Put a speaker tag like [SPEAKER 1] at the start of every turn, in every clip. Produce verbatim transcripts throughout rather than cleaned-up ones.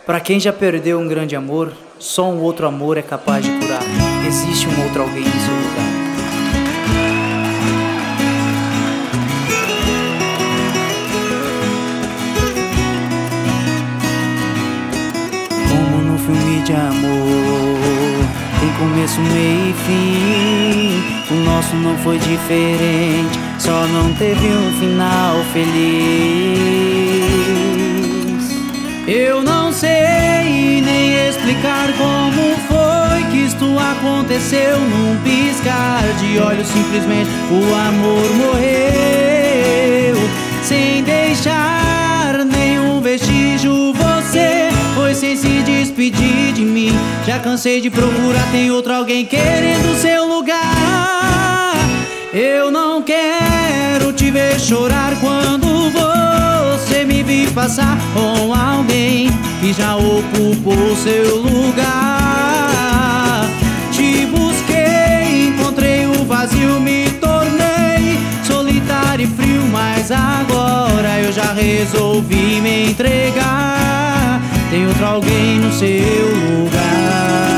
[SPEAKER 1] Pra quem já perdeu um grande amor, só um outro amor é capaz de curar. Existe um outro alguém em seu lugar. Como no filme de amor, tem começo, meio e fim. O nosso não foi diferente, só não teve um final feliz. Eu não sei nem explicar como foi que isto aconteceu. Num piscar de olhos, simplesmente o amor morreu, sem deixar nenhum vestígio. Você foi sem se despedir de mim. Já cansei de procurar, tem outro alguém querendo seu lugar. Eu não quero te ver chorar quando você me vir passar com alguém que já ocupou seu lugar. Te busquei, encontrei o vazio, me tornei solitário e frio, mas agora eu já resolvi me entregar. Tem outro alguém no seu lugar.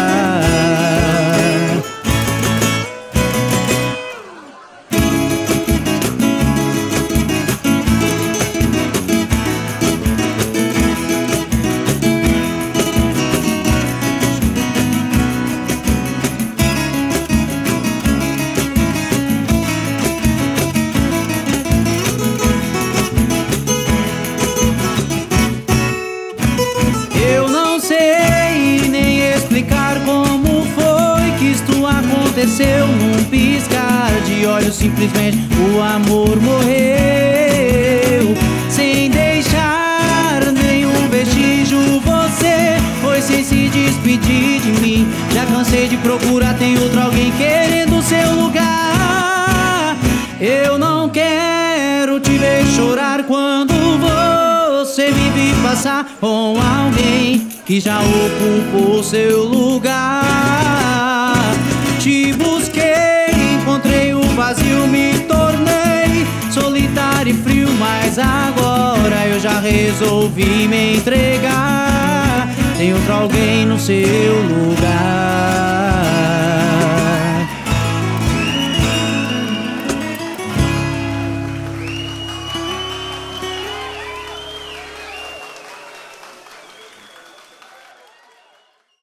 [SPEAKER 1] Como foi que isto aconteceu? Num piscar de olhos, simplesmente o amor morreu, sem deixar nenhum vestígio. Você foi sem se despedir de mim. Já cansei de procurar, tem outro alguém querendo seu lugar. Eu não quero te ver chorar quando você me vir passar com alguém que já ocupou seu lugar. Te busquei, encontrei o vazio, me tornei solitário e frio, mas agora eu já resolvi me entregar. Tem outro alguém no seu lugar.